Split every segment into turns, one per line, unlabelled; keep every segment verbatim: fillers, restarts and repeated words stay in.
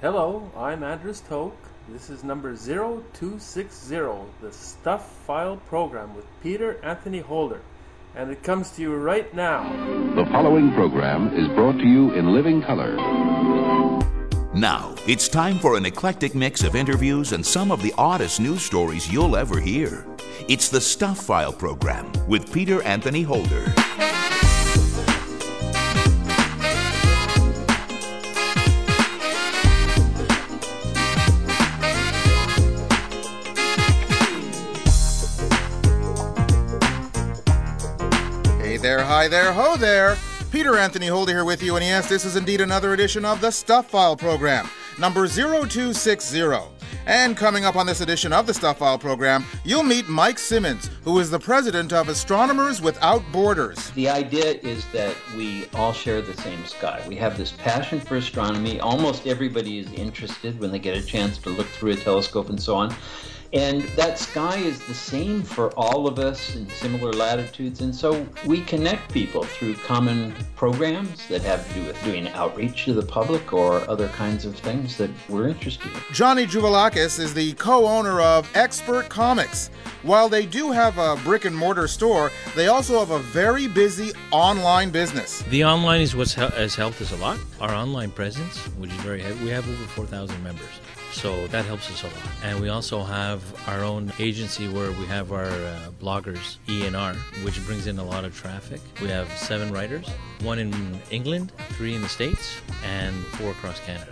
Hello, I'm Andres Toke. This is number zero two six zero, the Stuff File program with Peter Anthony Holder, and it comes to you right now.
The following program is brought to you in living color.
Now, it's time for an eclectic mix of interviews and some of the oddest news stories you'll ever hear. It's the Stuff File program with Peter Anthony Holder.
Hey there, hi there, ho there. Peter Anthony Holder here with you, and yes, this is indeed another edition of the Stuff File program, number zero two six zero. And coming up on this edition of the Stuff File program, you'll meet Mike Simmons, who is the president of Astronomers Without Borders.
The idea is that we all share the same sky. We have this passion for astronomy. Almost everybody is interested when they get a chance to look through a telescope and so on. And that sky is the same for all of us in similar latitudes. And so we connect people through common programs that have to do with doing outreach to the public or other kinds of things that we're interested in.
Johnny Jouvelakis is the co-owner of Expert Comics. While they do have a brick and mortar store, they also have a very busy online business.
The online is what has helped us a lot. Our online presence, which is very heavy. We have over four thousand members. So that helps us a lot. And we also have our own agency where we have our uh, bloggers, E N R, which brings in a lot of traffic. We have seven writers, one in England, three in the States, and four across Canada.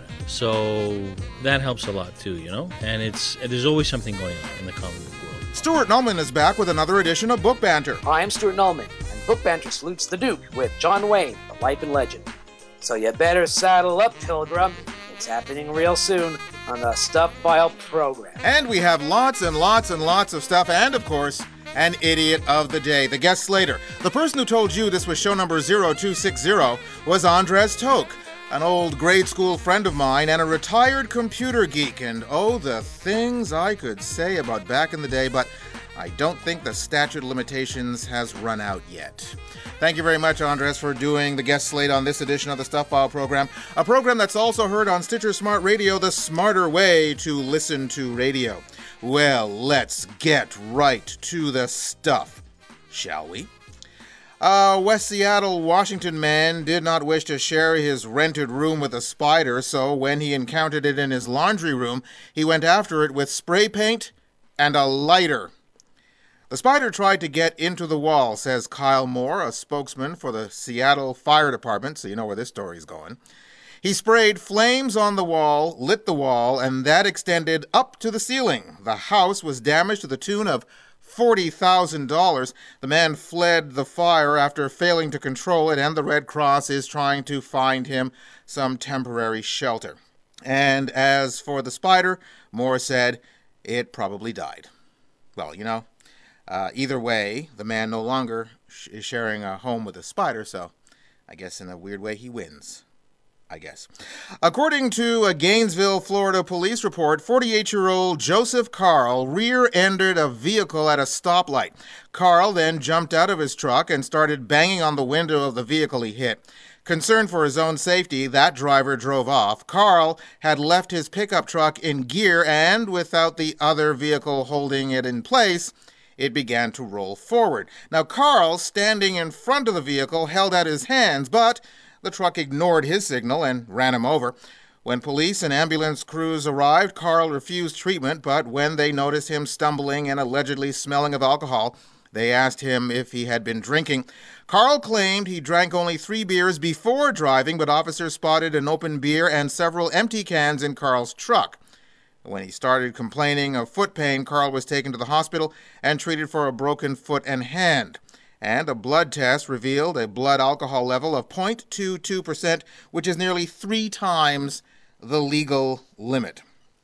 So that helps a lot too, you know? And it's there's always something going on in the comic book world.
Stuart Nullman is back with another edition of Book Banter.
Hi, I'm Stuart Nullman, and Book Banter salutes the Duke with John Wayne, the life and legend. So you better saddle up, Pilgrim. It's happening real soon on the Stuff File program.
And we have lots and lots and lots of stuff, and of course, an idiot of the day, the guest slater. The person who told you this was show number zero two six zero was Andres Toke, an old grade school friend of mine and a retired computer geek. And oh, the things I could say about back in the day, but I don't think the statute of limitations has run out yet. Thank you very much, Andres, for doing the guest slate on this edition of the Stuff File program, a program that's also heard on Stitcher Smart Radio, the smarter way to listen to radio. Well, let's get right to the stuff, shall we? A West Seattle, Washington man did not wish to share his rented room with a spider, so when he encountered it in his laundry room, he went after it with spray paint and a lighter. The spider tried to get into the wall, says Kyle Moore, a spokesman for the Seattle Fire Department, so you know where this story's going. He sprayed flames on the wall, lit the wall, and that extended up to the ceiling. The house was damaged to the tune of forty thousand dollars. The man fled the fire after failing to control it, and the Red Cross is trying to find him some temporary shelter. And as for the spider, Moore said it probably died. Well, you know, Uh, either way, the man no longer sh- is sharing a home with a spider, so I guess in a weird way he wins. I guess. According to a Gainesville, Florida police report, forty-eight-year-old Joseph Carl rear-ended a vehicle at a stoplight. Carl then jumped out of his truck and started banging on the window of the vehicle he hit. Concerned for his own safety, that driver drove off. Carl had left his pickup truck in gear, and without the other vehicle holding it in place, it began to roll forward. Now, Carl, standing in front of the vehicle, held out his hands, but the truck ignored his signal and ran him over. When police and ambulance crews arrived, Carl refused treatment, but when they noticed him stumbling and allegedly smelling of alcohol, they asked him if he had been drinking. Carl claimed he drank only three beers before driving, but officers spotted an open beer and several empty cans in Carl's truck. When he started complaining of foot pain, Carl was taken to the hospital and treated for a broken foot and hand. And a blood test revealed a blood alcohol level of zero point two two percent, which is nearly three times the legal limit.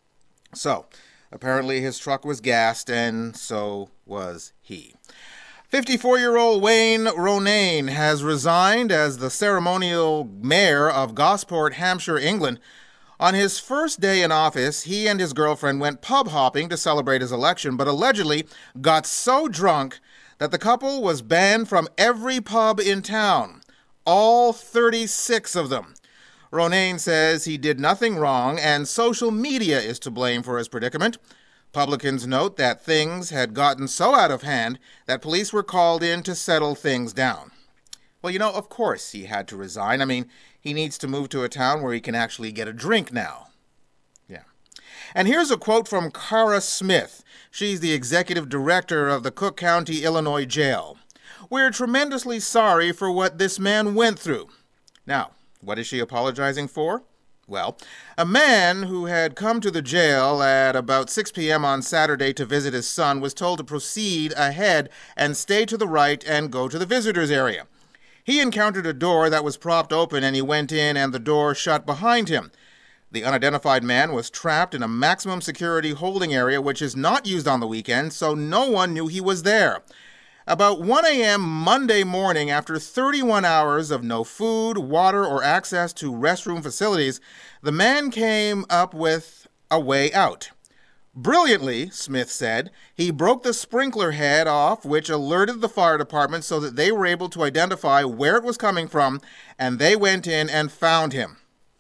So, apparently his truck was gassed, and so was he. fifty-four-year-old Wayne Ronayne has resigned as the ceremonial mayor of Gosport, Hampshire, England. On his first day in office, he and his girlfriend went pub hopping to celebrate his election, but allegedly got so drunk that the couple was banned from every pub in town, all thirty-six of them. Ronayne says he did nothing wrong and social media is to blame for his predicament. Publicans note that things had gotten so out of hand that police were called in to settle things down. Well, you know, of course he had to resign. I mean, he needs to move to a town where he can actually get a drink now. Yeah. And here's a quote from Cara Smith. She's the executive director of the Cook County, Illinois jail. "We're tremendously sorry for what this man went through." Now, what is she apologizing for? Well, a man who had come to the jail at about six p.m. on Saturday to visit his son was told to proceed ahead and stay to the right and go to the visitors area. He encountered a door that was propped open and he went in and the door shut behind him. The unidentified man was trapped in a maximum security holding area which is not used on the weekend, so no one knew he was there. About one a.m. Monday morning, after thirty-one hours of no food, water, or access to restroom facilities, the man came up with a way out. Brilliantly, Smith said, he broke the sprinkler head off, which alerted the fire department so that they were able to identify where it was coming from, and they went in and found him.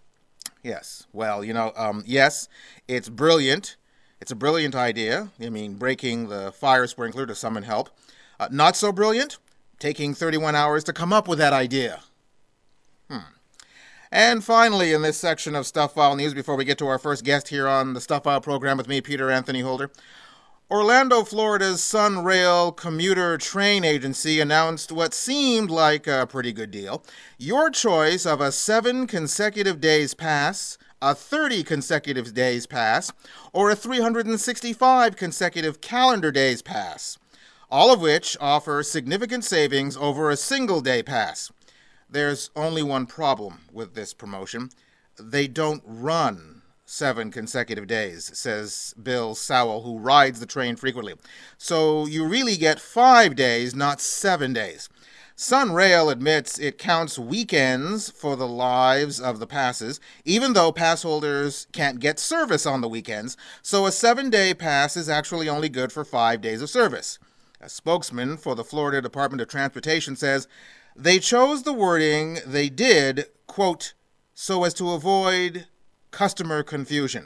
Yes, well, you know, um, yes, it's brilliant. It's a brilliant idea. I mean, breaking the fire sprinkler to summon help. Uh, not so brilliant, taking thirty-one hours to come up with that idea. Hmm. And finally, in this section of Stuff File News, before we get to our first guest here on the Stuff File program with me, Peter Anthony Holder, Orlando, Florida's Sunrail commuter train agency announced what seemed like a pretty good deal. Your choice of a seven consecutive days pass, a thirty consecutive days pass, or a three hundred sixty-five consecutive calendar days pass, all of which offer significant savings over a single day pass. There's only one problem with this promotion. They don't run seven consecutive days, says Bill Sowell, who rides the train frequently. So you really get five days, not seven days. Sunrail admits it counts weekends for the lives of the passes, even though pass holders can't get service on the weekends, so a seven-day pass is actually only good for five days of service. A spokesman for the Florida Department of Transportation says they chose the wording they did, quote, so as to avoid customer confusion,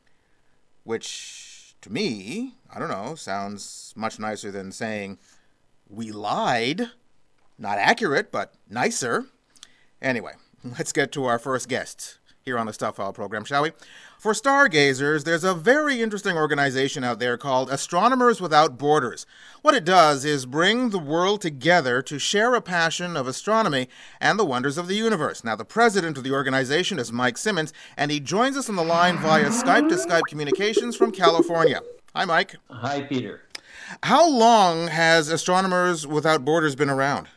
which to me, I don't know, sounds much nicer than saying we lied. Not accurate, but nicer. Anyway, let's get to our first guest here on the Stuff File program, shall we? For stargazers, there's a very interesting organization out there called Astronomers Without Borders. What it does is bring the world together to share a passion of astronomy and the wonders of the universe. Now, the president of the organization is Mike Simmons, and he joins us on the line via Skype-to-Skype communications from California. Hi, Mike.
Hi, Peter.
How long has Astronomers Without Borders been around?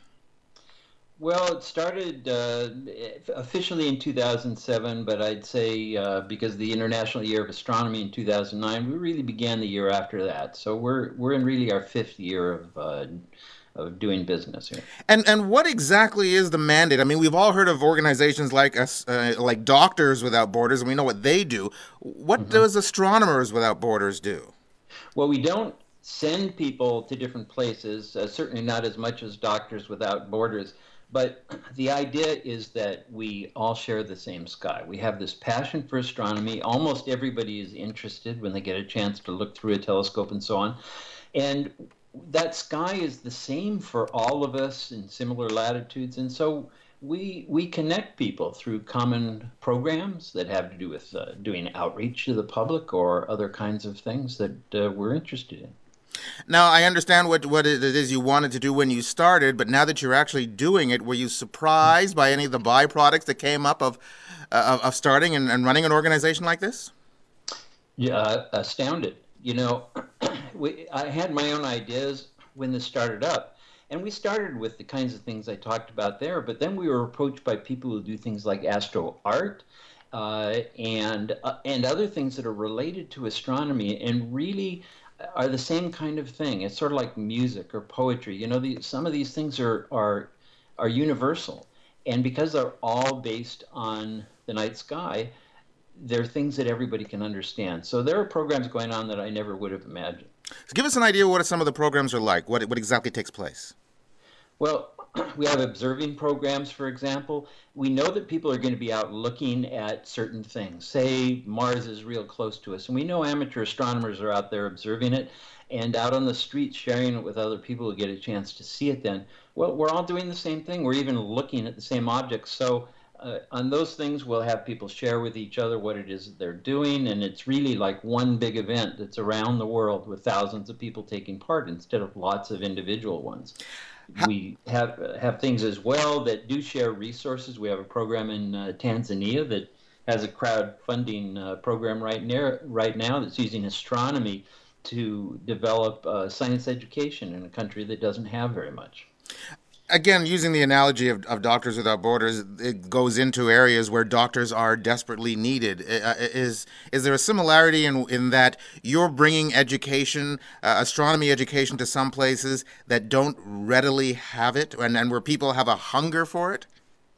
Well, it started uh, officially in two thousand seven, but I'd say uh, because of the International Year of Astronomy in two thousand nine, we really began the year after that. So we're we're in really our fifth year of uh, of doing business here.
And and what exactly is the mandate? I mean, we've all heard of organizations like us, uh, like Doctors Without Borders, and we know what they do. What mm-hmm. does Astronomers Without Borders do?
Well, we don't send people to different places, uh, certainly not as much as Doctors Without Borders. But the idea is that we all share the same sky. We have this passion for astronomy. Almost everybody is interested when they get a chance to look through a telescope and so on. And that sky is the same for all of us in similar latitudes. And so we we connect people through common programs that have to do with uh, doing outreach to the public or other kinds of things that uh, we're interested in.
Now, I understand what, what it is you wanted to do when you started, but now that you're actually doing it, were you surprised by any of the byproducts that came up of uh, of starting and, and running an organization like this?
Yeah, uh, astounded. You know, we, I had my own ideas when this started up, and we started with the kinds of things I talked about there, but then we were approached by people who do things like astro art uh, and, uh, and other things that are related to astronomy and really are the same kind of thing. It's sort of like music or poetry. You know, the, some of these things are, are, are universal. And because they're all based on the night sky, they're things that everybody can understand. So there are programs going on that I never would have imagined.
So give us an idea what some of the programs are like. What, what exactly takes place?
Well, we have observing programs, for example. We know that people are going to be out looking at certain things. Say Mars is real close to us, and we know amateur astronomers are out there observing it and out on the streets sharing it with other people who get a chance to see it then. Well, we're all doing the same thing. We're even looking at the same objects. So uh, on those things, we'll have people share with each other what it is that they're doing, and it's really like one big event that's around the world with thousands of people taking part instead of lots of individual ones. We have have things as well that do share resources. We have a program in uh, Tanzania that has a crowdfunding uh, program right near right now that's using astronomy to develop uh, science education in a country that doesn't have very much.
Again, using the analogy of, of Doctors Without Borders, it goes into areas where doctors are desperately needed. Uh, is is there a similarity in in that you're bringing education, uh, astronomy education, to some places that don't readily have it, and, and where people have a hunger for it?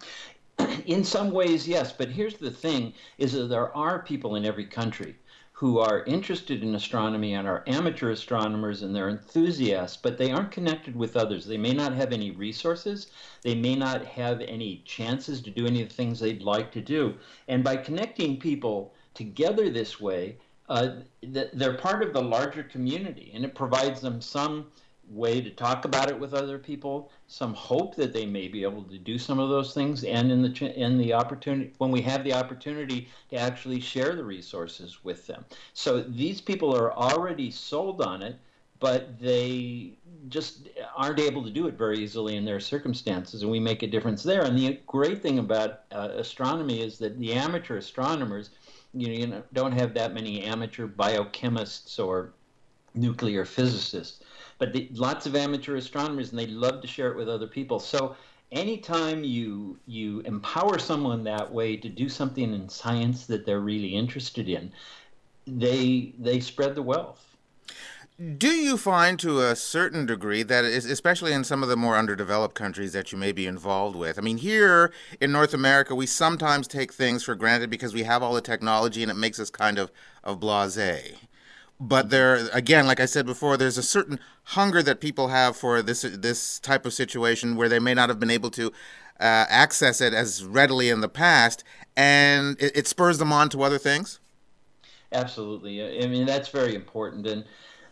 In some ways, yes. But here's the thing, is that there are people in every country who are interested in astronomy and are amateur astronomers and they're enthusiasts, but they aren't connected with others. They may not have any resources. They may not have any chances to do any of the things they'd like to do. And by connecting people together this way, uh, they're part of the larger community, and it provides them some way to talk about it with other people, some hope that they may be able to do some of those things, and in the in the opportunity, when we have the opportunity to actually share the resources with them. So these people are already sold on it, but they just aren't able to do it very easily in their circumstances, and we make a difference there. And the great thing about uh, astronomy is that the amateur astronomers, you know, you know, don't have that many amateur biochemists or nuclear physicists, but the, lots of amateur astronomers, and they love to share it with other people. So anytime you you empower someone that way to do something in science that they're really interested in, they they spread the wealth.
Do you find to a certain degree that, especially in some of the more underdeveloped countries that you may be involved with, I mean, here in North America, we sometimes take things for granted because we have all the technology and it makes us kind of, of blasé. But there, again, like I said before, there's a certain hunger that people have for this this type of situation where they may not have been able to uh, access it as readily in the past, and it, it spurs them on to other things.
Absolutely. I mean, that's very important. And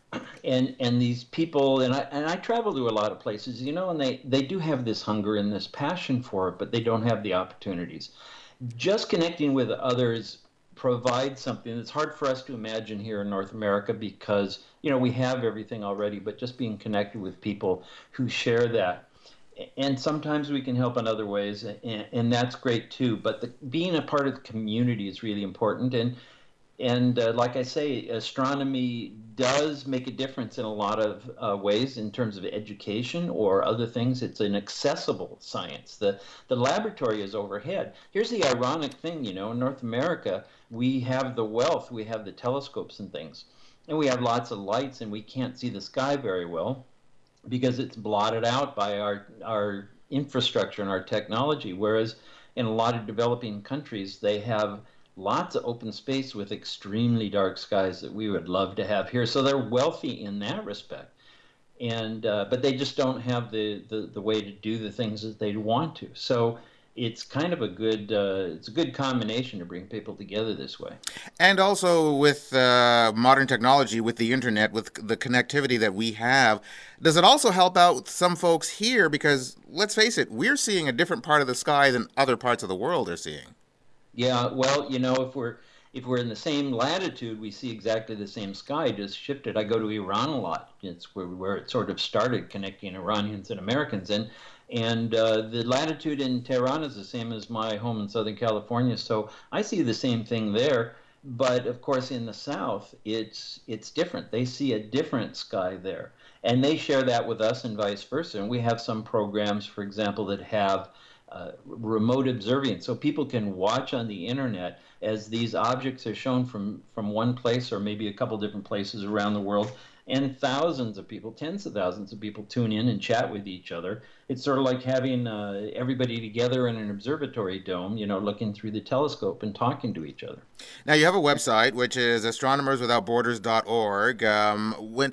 and and these people, and I and I travel to a lot of places, you know, and they, they do have this hunger and this passion for it, but they don't have the opportunities. Just connecting with others provide something that's hard for us to imagine here in North America because, you know, we have everything already, but just being connected with people who share that. And sometimes we can help in other ways, and, and that's great too. But the, being a part of the community is really important. And And uh, like I say, astronomy does make a difference in a lot of uh, ways in terms of education or other things. It's an accessible science. The, the laboratory is overhead. Here's the ironic thing, you know, in North America, we have the wealth, we have the telescopes and things, and we have lots of lights, and we can't see the sky very well because it's blotted out by our, our infrastructure and our technology, whereas in a lot of developing countries, they have lots of open space with extremely dark skies that we would love to have here. So they're wealthy in that respect, and uh, but they just don't have the, the the way to do the things that they want to. So it's kind of a good uh, it's a good combination to bring people together this way.
And also with uh, modern technology, with the internet, with the connectivity that we have, does it also help out some folks here? Because let's face it, we're seeing a different part of the sky than other parts of the world are seeing.
Yeah, well, you know, if we're if we're in the same latitude, we see exactly the same sky, just shifted. I go to Iran a lot. It's where where it sort of started, connecting Iranians and Americans, and and uh, the latitude in Tehran is the same as my home in Southern California. So I see the same thing there. But of course, in the South, it's it's different. They see a different sky there, and they share that with us, and vice versa. And we have some programs, for example, that have Uh, remote observing, so people can watch on the internet as these objects are shown from from one place or maybe a couple different places around the world, and thousands of people, tens of thousands of people tune in and chat with each other. It's sort of like having uh, everybody together in an observatory dome, you know, looking through the telescope and talking to each other.
Now, you have a website, which is astronomers without borders dot org. Um, when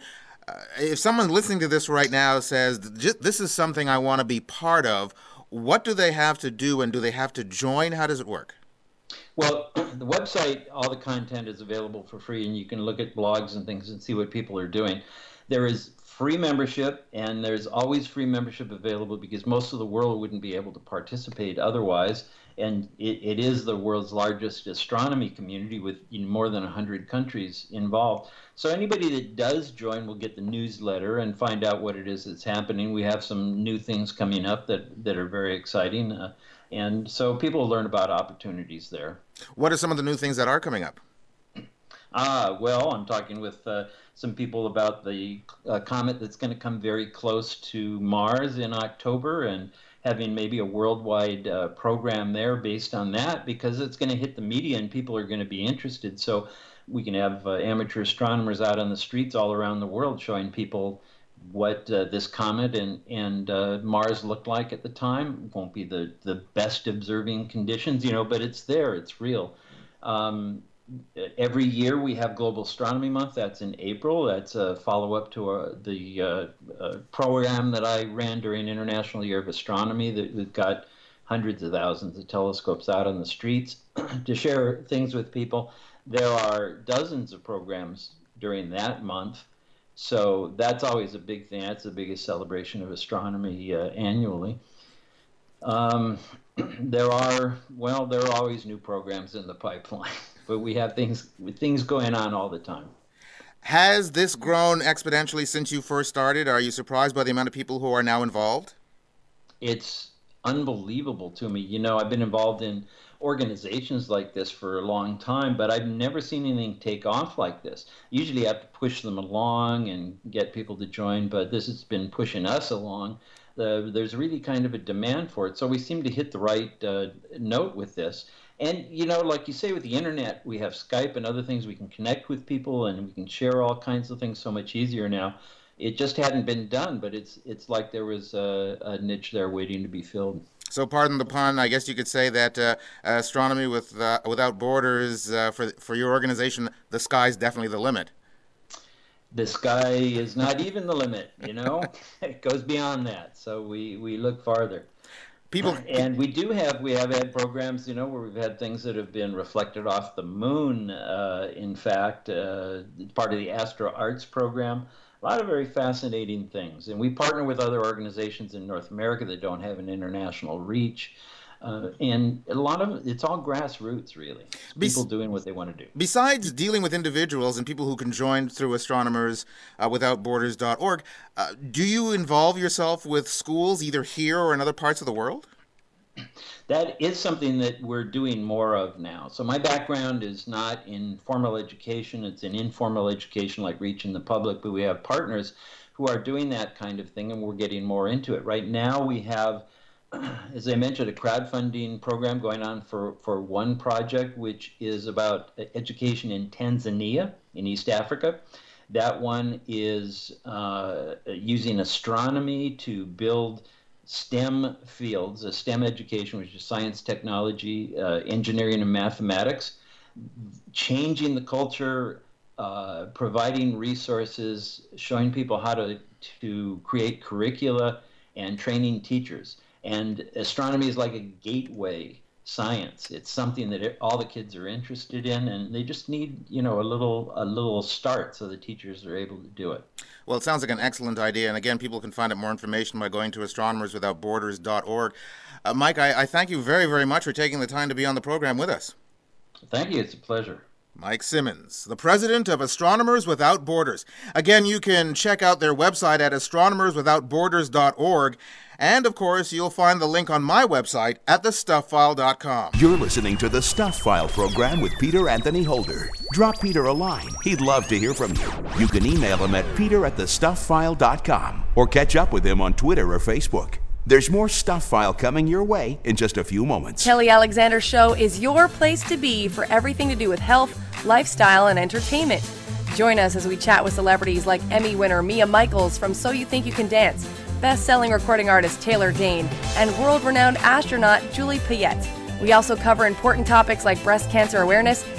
Uh, if someone listening to this right now says, this is something I want to be part of, what do they have to do, and do they have to join? How does it work?
Well, the website, all the content is available for free, and you can look at blogs and things and see what people are doing. There is free membership, and there's always free membership available because most of the world wouldn't be able to participate otherwise. And it, it is the world's largest astronomy community with you know, more than one hundred countries involved. So anybody that does join will get the newsletter and find out what it is that's happening. We have some new things coming up that, that are very exciting. Uh, and so people will learn about opportunities there.
What are some of the new things that are coming up?
Ah, well, I'm talking with uh, some people about the uh, comet that's going to come very close to Mars in October, and having maybe a worldwide uh, program there based on that, because it's going to hit the media and people are going to be interested. So we can have uh, amateur astronomers out on the streets all around the world showing people what uh, this comet and, and uh, Mars looked like at the time. It won't be the, the best observing conditions, you know, but it's there, it's real. Um, Every year we have Global Astronomy Month. That's in April. That's a follow-up to uh, the uh, uh, program that I ran during International Year of Astronomy. That we've got hundreds of thousands of telescopes out on the streets to share things with people. There are dozens of programs during that month. So that's always a big thing. That's the biggest celebration of astronomy uh, annually. Um, there are, well, there are always new programs in the pipeline. But we have things things going on all the time.
Has this grown exponentially since you first started? Are you surprised by the amount of people who are now involved?
It's unbelievable to me. You know, I've been involved in organizations like this for a long time, but I've never seen anything take off like this. Usually I have to push them along and get people to join, but this has been pushing us along. Uh, there's really kind of a demand for it. So we seem to hit the right uh, note with this. And, you know, like you say, with the internet, we have Skype and other things. We can connect with people and we can share all kinds of things so much easier now. It just hadn't been done, but it's it's like there was a, a niche there waiting to be filled.
So, pardon the pun, I guess you could say that uh, Astronomy with, uh, Without Borders, uh, for, for your organization, the sky's definitely the limit.
The sky is not even the limit, you know? It goes beyond that, so we, we look farther.
People,
and we do have we have had programs, you know, where we've had things that have been reflected off the moon. Uh, in fact, uh, part of the Astro Arts program. A lot of very fascinating things, and we partner with other organizations in North America that don't have an international reach. Uh, and a lot of it's all grassroots, really. People Bes- doing what they want to do.
Besides dealing with individuals and people who can join through Astronomers uh, Without Borders dot org, uh, do you involve yourself with schools either here or in other parts of the world?
That is something that we're doing more of now. So my background is not in formal education. It's in informal education, like reaching the public. But we have partners who are doing that kind of thing, and we're getting more into it. Right now we have, as I mentioned, a crowdfunding program going on for, for one project, which is about education in Tanzania, in East Africa. That one is uh, using astronomy to build STEM fields, a STEM education, which is science, technology, uh, engineering, and mathematics, changing the culture, uh, providing resources, showing people how to, to create curricula, and training teachers. And astronomy is like a gateway science. It's something that all the kids are interested in, and they just need, you know, a little a little start so the teachers are able to do it.
Well, it sounds like an excellent idea, and again, people can find out more information by going to Astronomers Without Borders dot org. Uh, Mike, I, I thank you very, very much for taking the time to be on the program with us.
Thank you. It's a pleasure.
Mike Simmons, the president of Astronomers Without Borders. Again, you can check out their website at Astronomers Without Borders dot org. And, of course, you'll find the link on my website at the stuff file dot com.
You're listening to the Stuff File program with Peter Anthony Holder. Drop Peter a line. He'd love to hear from you. You can email him at peter at the stuff file dot com or catch up with him on Twitter or Facebook. There's more Stuff File coming your way in just a few moments.
Kelly Alexander Show is your place to be for everything to do with health, lifestyle, and entertainment. Join us as we chat with celebrities like Emmy winner Mia Michaels from So You Think You Can Dance, best-selling recording artist Taylor Dane, and world-renowned astronaut Julie Payette. We also cover important topics like breast cancer awareness,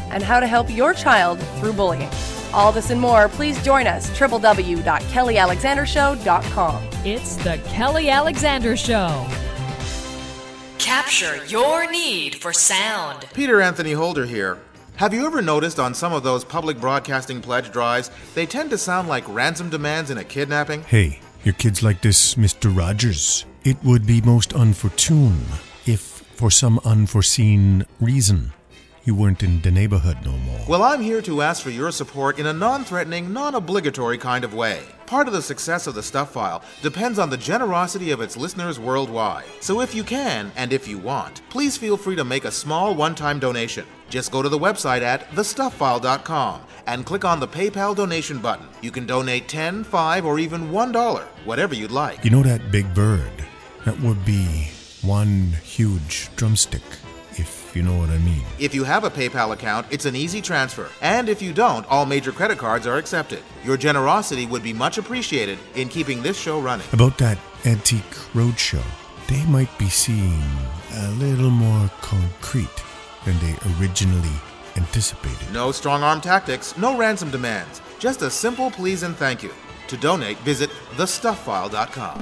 and how to help your child through bullying. All this and more, please join us, w w w dot kelly alexander show dot com.
It's the Kelly Alexander Show.
Capture your need for sound.
Peter Anthony Holder here. Have you ever noticed on some of those public broadcasting pledge drives, they tend to sound like ransom demands in a kidnapping?
Hey, your kids like this, Mister Rogers. It would be most unfortune if, for some unforeseen reason, you weren't in the neighborhood no more.
Well, I'm here to ask for your support in a non-threatening, non-obligatory kind of way. Part of the success of the Stuff File depends on the generosity of its listeners worldwide. So if you can, and if you want, please feel free to make a small one-time donation. Just go to the website at the stuff file dot com and click on the PayPal donation button. You can donate ten dollars, five dollars, or even one dollar, whatever you'd like.
You know that big bird? That would be one huge drumstick, if you know what I mean.
If you have a PayPal account, it's an easy transfer. And if you don't, all major credit cards are accepted. Your generosity would be much appreciated in keeping this show running.
About that Antique Roadshow, they might be seeing a little more concrete than they originally anticipated.
No strong-arm tactics, no ransom demands. Just a simple please and thank you. To donate, visit the stuff file dot com.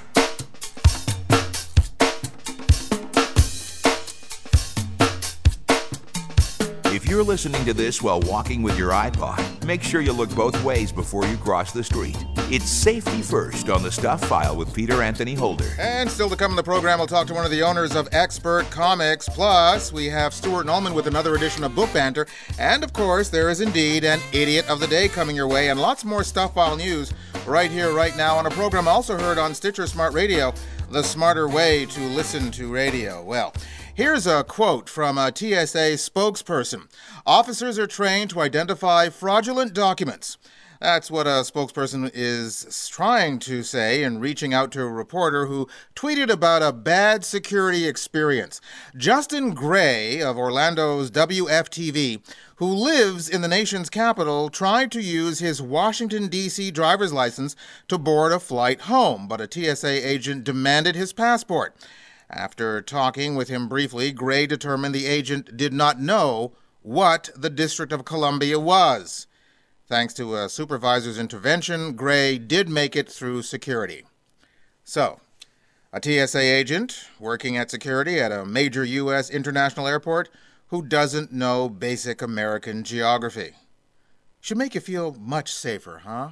If you're listening to this while walking with your iPod, make sure you look both ways before you cross the street. It's safety first on the Stuff File with Peter Anthony Holder.
And still to come in the program, we'll talk to one of the owners of Expert Comics. Plus, we have Stuart Nolman with another edition of Book Banter. And, of course, there is indeed an Idiot of the Day coming your way, and lots more Stuff File news right here, right now, on a program also heard on Stitcher Smart Radio, the smarter way to listen to radio. Well, here's a quote from a T S A spokesperson. Officers are trained to identify fraudulent documents. That's what a spokesperson is trying to say in reaching out to a reporter who tweeted about a bad security experience. Justin Gray of Orlando's W F T V, who lives in the nation's capital, tried to use his Washington, D C driver's license to board a flight home, but a T S A agent demanded his passport. After talking with him briefly, Gray determined the agent did not know what the District of Columbia was. Thanks to a supervisor's intervention, Gray did make it through security. So, a T S A agent working at security at a major U S international airport who doesn't know basic American geography. Should make you feel much safer, huh?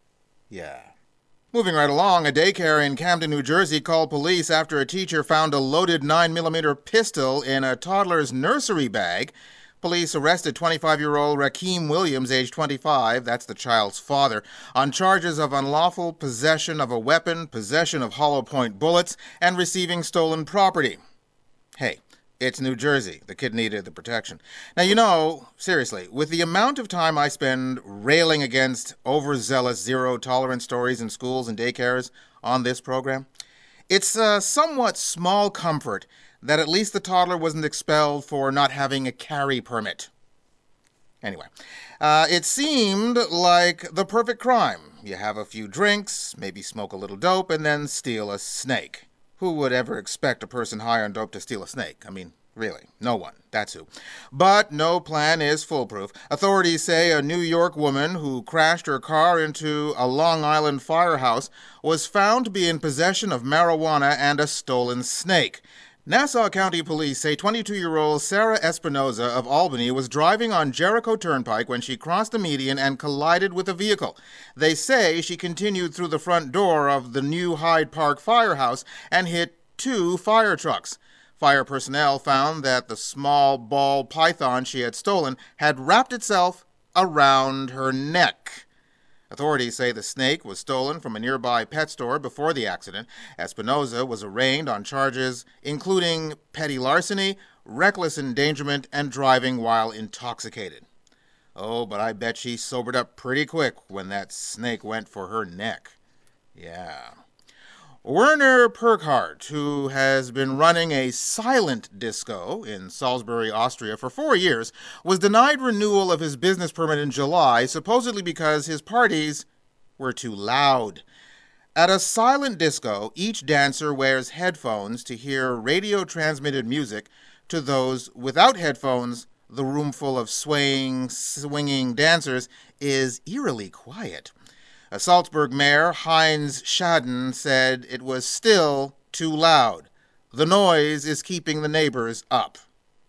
Yeah. Moving right along, a daycare in Camden, New Jersey called police after a teacher found a loaded nine millimeter pistol in a toddler's nursery bag. Police arrested twenty-five-year-old Rakeem Williams, age twenty-five, that's the child's father, on charges of unlawful possession of a weapon, possession of hollow point bullets, and receiving stolen property. Hey, it's New Jersey. The kid needed the protection. Now, you know, seriously, with the amount of time I spend railing against overzealous zero-tolerance stories in schools and daycares on this program, it's a somewhat small comfort that at least the toddler wasn't expelled for not having a carry permit. Anyway, uh, it seemed like the perfect crime. You have a few drinks, maybe smoke a little dope, and then steal a snake. Who would ever expect a person high on dope to steal a snake? I mean, really, no one. That's who. But no plan is foolproof. Authorities say a New York woman who crashed her car into a Long Island firehouse was found to be in possession of marijuana and a stolen snake. Nassau County Police say twenty-two-year-old Sarah Espinoza of Albany was driving on Jericho Turnpike when she crossed the median and collided with a vehicle. They say she continued through the front door of the new Hyde Park firehouse and hit two fire trucks. Fire personnel found that the small ball python she had stolen had wrapped itself around her neck. Authorities say the snake was stolen from a nearby pet store before the accident. Espinoza was arraigned on charges including petty larceny, reckless endangerment, and driving while intoxicated. Oh, but I bet she sobered up pretty quick when that snake went for her neck. Yeah. Werner Perkhardt, who has been running a silent disco in Salisbury, Austria for four years, was denied renewal of his business permit in July, supposedly because his parties were too loud. At a silent disco, each dancer wears headphones to hear radio-transmitted music to those without headphones the room full of swaying, swinging dancers is eerily quiet. A Salzburg mayor, Heinz Schaden, said it was still too loud. The noise is keeping the neighbors up.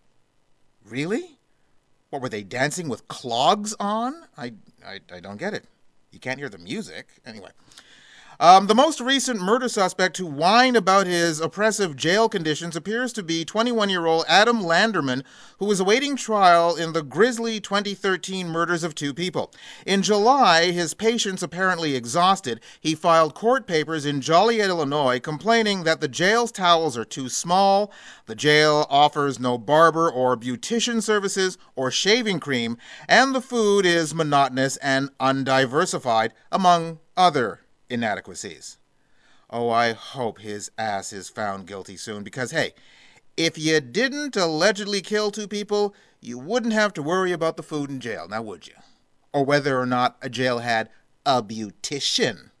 Really? What, were they dancing with clogs on? I, I, I don't get it. You can't hear the music. Anyway. Um, the most recent murder suspect who whined about his oppressive jail conditions appears to be twenty-one-year-old Adam Landerman, who is awaiting trial in the grisly twenty thirteen murders of two people. In July, his patience apparently exhausted, he filed court papers in Joliet, Illinois, complaining that the jail's towels are too small, the jail offers no barber or beautician services or shaving cream, and the food is monotonous and undiversified, among other inadequacies. Oh, I hope his ass is found guilty soon, because, hey, if you didn't allegedly kill two people, you wouldn't have to worry about the food in jail, now would you? Or whether or not a jail had a beautician.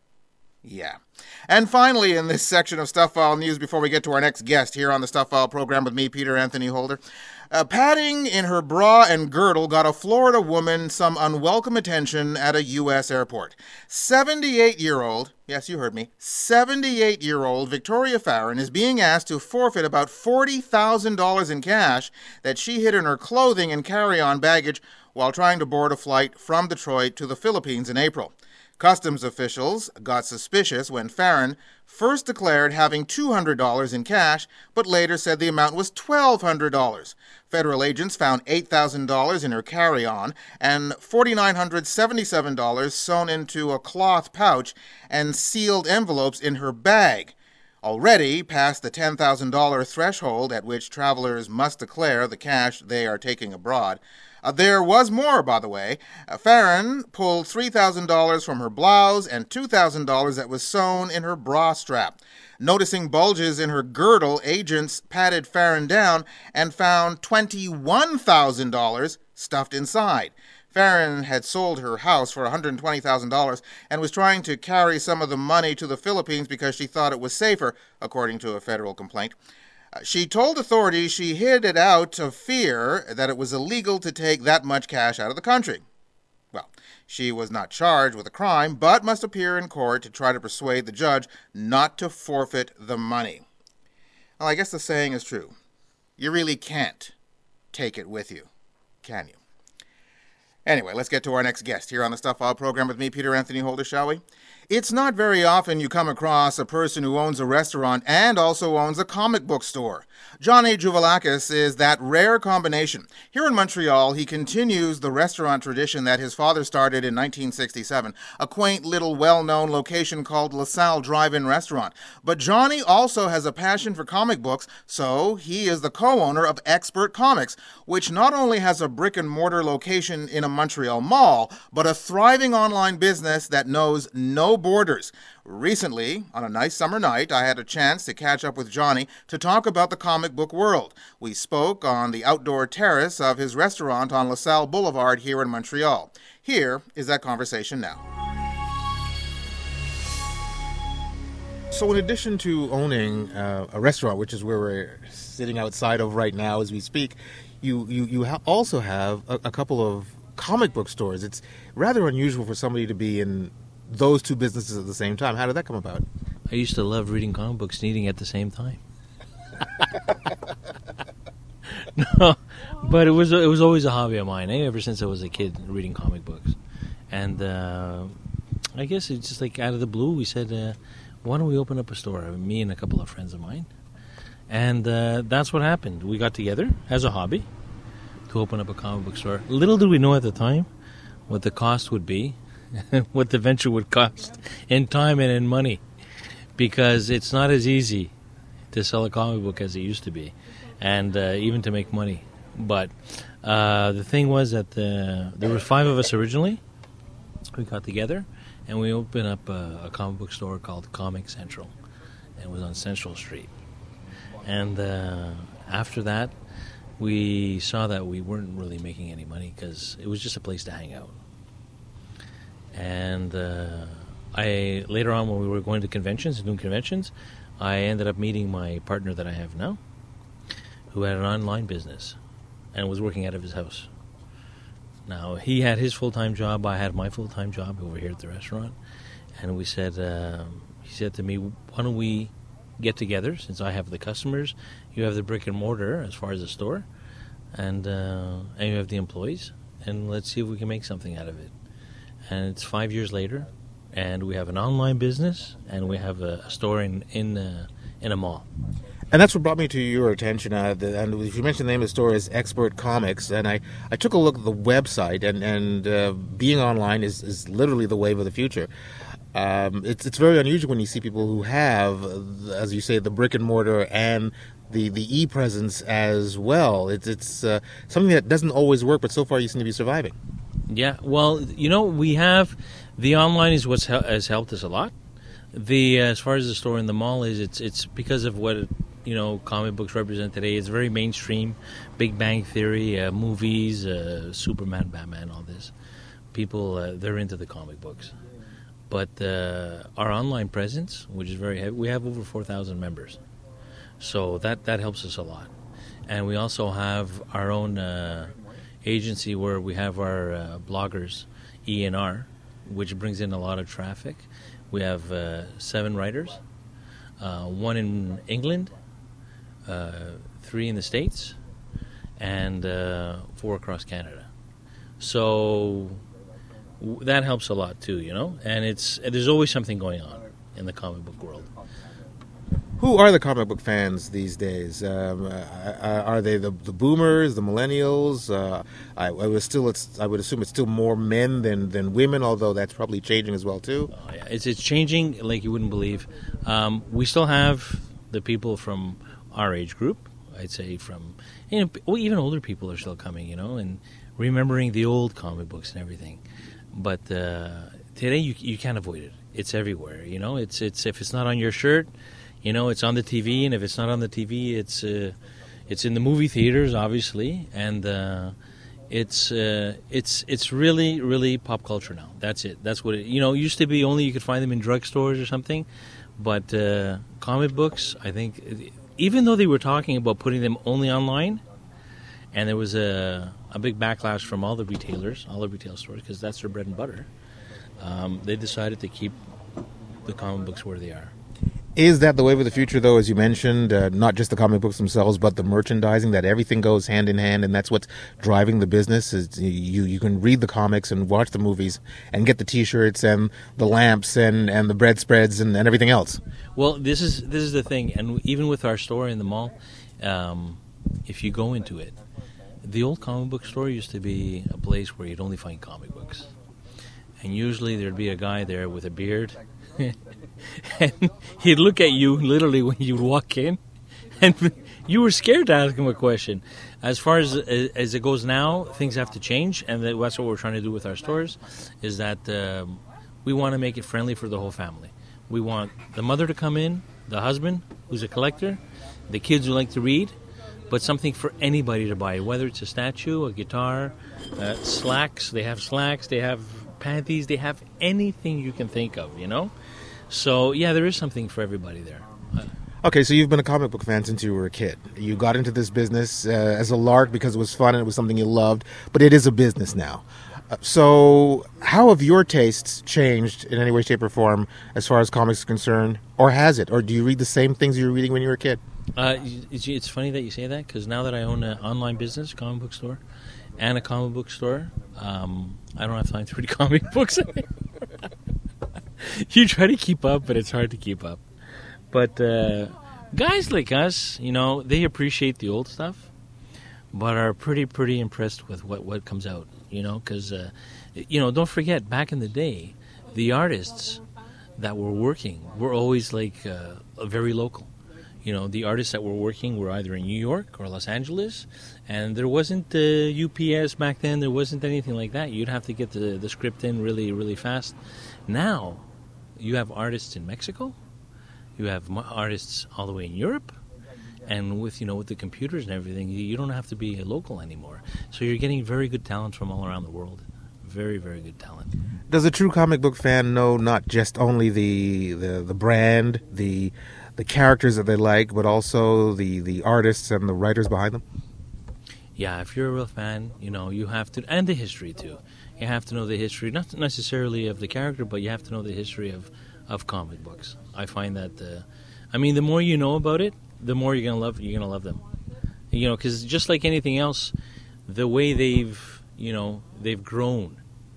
Yeah. And finally, in this section of Stuff File News, before we get to our next guest here on the Stuff File program with me, Peter Anthony Holder, uh, padding in her bra and girdle got a Florida woman some unwelcome attention at a U S airport. seventy-eight-year-old, yes, you heard me, seventy-eight-year-old Victoria Farron is being asked to forfeit about forty thousand dollars in cash that she hid in her clothing and carry-on baggage while trying to board a flight from Detroit to the Philippines in April. Customs officials got suspicious when Farron first declared having two hundred dollars in cash, but later said the amount was twelve hundred dollars. Federal agents found eight thousand dollars in her carry-on and four thousand nine hundred seventy-seven dollars sewn into a cloth pouch and sealed envelopes in her bag. Already past the ten thousand dollars threshold at which travelers must declare the cash they are taking abroad. Uh, there was more, by the way. Uh, Farron pulled three thousand dollars from her blouse and two thousand dollars that was sewn in her bra strap. Noticing bulges in her girdle, agents patted Farron down and found twenty-one thousand dollars stuffed inside. Farron had sold her house for one hundred twenty thousand dollars and was trying to carry some of the money to the Philippines because she thought it was safer, according to a federal complaint. She told authorities she hid it out of fear that it was illegal to take that much cash out of the country. Well, she was not charged with a crime, but must appear in court to try to persuade the judge not to forfeit the money. Well, I guess the saying is true. You really can't take it with you, can you? Anyway, let's get to our next guest here on the Stuff File program with me, Peter Anthony Holder, shall we? It's not very often you come across a person who owns a restaurant and also owns a comic book store. Johnny Jouvelakis is that rare combination. Here in Montreal, he continues the restaurant tradition that his father started in nineteen sixty-seven, a quaint little well-known location called LaSalle Drive-In Restaurant. But Johnny also has a passion for comic books, so he is the co-owner of Expert Comics, which not only has a brick-and-mortar location in a Montreal mall, but a thriving online business that knows no borders. Recently, on a nice summer night, I had a chance to catch up with Johnny to talk about the comic book world. We spoke on the outdoor terrace of his restaurant on LaSalle Boulevard here in Montreal. Here is that conversation now. So in addition to owning uh, a restaurant, which is where we're sitting outside of right now as we speak, you, you, you ha- also have a, a couple of comic book stores. It's rather unusual for somebody to be in those two businesses at the same time. How did that come about?
I used to love reading comic books and eating at the same time. No, but it was it was always a hobby of mine, eh? Ever since I was a kid, reading comic books. And uh, I guess it's just like out of the blue, we said, uh, why don't we open up a store? Me and a couple of friends of mine. And uh, that's what happened. We got together as a hobby to open up a comic book store. Little did we know at the time what the cost would be, what the venture would cost in time and in money, because it's not as easy to sell a comic book as it used to be, and uh, even to make money. But uh, the thing was that the, there were five of us originally. We got together and we opened up a, a comic book store called Comic Central. It was on Central Street. And uh, after that, we saw that we weren't really making any money because it was just a place to hang out. And uh, I later on, when we were going to conventions and doing conventions, I ended up meeting my partner that I have now, who had an online business. and was working out of his house. Now, he had his full-time job, I had my full-time job over here at the restaurant, and we said, uh, he said to me, why don't we get together, since I have the customers, you have the brick and mortar as far as the store, and, uh, and you have the employees, and let's see if we can make something out of it. And it's five years later, and we have an online business, and we have a, a store in in, uh, in a mall.
And that's what brought me to your attention. Uh, the, and you mentioned the name of the store is Expert Comics, and I, I took a look at the website, and, and uh, being online is, is literally the wave of the future. Um, it's it's very unusual when you see people who have, as you say, the brick and mortar and the, the e-presence as well. It's, it's uh, something that doesn't always work, but so far you seem to be surviving.
Yeah, well, you know, we have, the online is what has helped us a lot. The as far as the store in the mall is, it's it's because of what, you know, comic books represent today. It's very mainstream, Big Bang Theory, uh, movies, uh, Superman, Batman, all this. People, uh, they're into the comic books. But uh, our online presence, which is very heavy, we have over four thousand members. So that, that helps us a lot. And we also have our own uh, agency where we have our uh, bloggers, E N R, which brings in a lot of traffic. We have uh, seven writers, uh, one in England, uh, three in the States, and uh, four across Canada. So w- that helps a lot too, you know. And it's there's always something going on in the comic book world.
Who are the comic book fans these days? Um, uh, are they the, the boomers, the millennials? Uh, I, I was still, it's, I would assume it's still more men than, than women, although that's probably changing as well too.
Oh, yeah. It's it's changing like you wouldn't believe. Um, we still have the people from our age group. I'd say from, you know, well, even older people are still coming, you know, and remembering the old comic books and everything. But uh, today you you can't avoid it. It's everywhere, you know. It's it's if it's not on your shirt, you know, it's on the T V, and if it's not on the T V, it's uh, it's in the movie theaters, obviously, and uh, it's uh, it's it's really really pop culture now. That's it. That's what it. You know, it used to be only you could find them in drugstores or something, but uh, comic books, I think, even though they were talking about putting them only online, and there was a a big backlash from all the retailers, all the retail stores, because that's their bread and butter. Um, they decided to keep the comic books where they are.
Is that the wave of the future, though, as you mentioned, uh, not just the comic books themselves, but the merchandising, that everything goes hand in hand, and that's what's driving the business? Is you you can read the comics and watch the movies and get the T-shirts and the lamps and, and the bread spreads and, and everything else.
Well, this is this is the thing, and even with our store in the mall, um, if you go into it, the old comic book store used to be a place where you'd only find comic books. And usually there'd be a guy there with a beard, and he'd look at you literally when you'd walk in, and you were scared to ask him a question. As far as as it goes now, things have to change, and that's what we're trying to do with our stores, is that um, we want to make it friendly for the whole family. We want the mother to come in, the husband, who's a collector, the kids who like to read, but something for anybody to buy, whether it's a statue, a guitar, uh, slacks. They have slacks, they have panties, they have anything you can think of, you know? So, yeah, there is something for everybody there.
Okay, so you've been a comic book fan since you were a kid. You got into this business uh, as a lark because it was fun and it was something you loved, but it is a business now. Uh, so how have your tastes changed in any way, shape, or form as far as comics are concerned? Or has it? Or do you read the same things you were reading when you were a kid?
Uh, it's, it's funny that you say that, because now that I own an online business, comic book store, and a comic book store, um, I don't have time to read comic books anymore. You try to keep up, but it's hard to keep up. But uh, guys like us, you know, they appreciate the old stuff, but are pretty, pretty impressed with what, what comes out, you know, because, uh, you know, don't forget, back in the day, the artists that were working were always, like, uh, very local. You know, the artists that were working were either in New York or Los Angeles, and there wasn't uh, U P S back then. There wasn't anything like that. You'd have to get the, the script in really, really fast. Now, you have artists in Mexico, you have artists all the way in Europe, and with, you know, with the computers and everything, you don't have to be a local anymore. So you're getting very good talent from all around the world. Very, very good talent.
Does a true comic book fan know not just only the the, the brand, the the characters that they like, but also the, the artists and the writers behind them?
yeah, if you're a real fan, you know, you have to, and the history too. You have to know the history, not necessarily of the character, but you have to know the history of, of comic books. I find that, uh, I mean, the more you know about it, the more you're gonna love. You're gonna love them. You know, because just like anything else, the way they've, you know, they've grown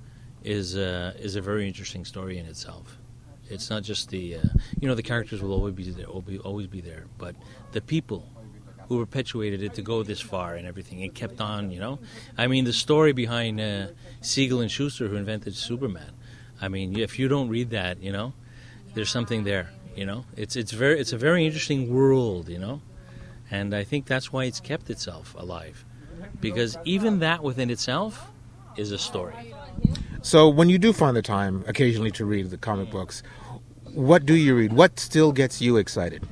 is uh, is a very interesting story in itself. It's not just the, uh, you know, the characters will always be there, will be, always be there, but the people who perpetuated it to go this far and everything, it kept on, you know. I mean, the story behind uh, Siegel and Schuster, who invented Superman. I mean, if you don't read that, you know, there's something there, you know. It's it's very it's a very interesting world, you know, and I think that's why it's kept itself alive, because even that within itself is a story.
So when you do find the time occasionally to read the comic books, what do you read? What still gets you excited?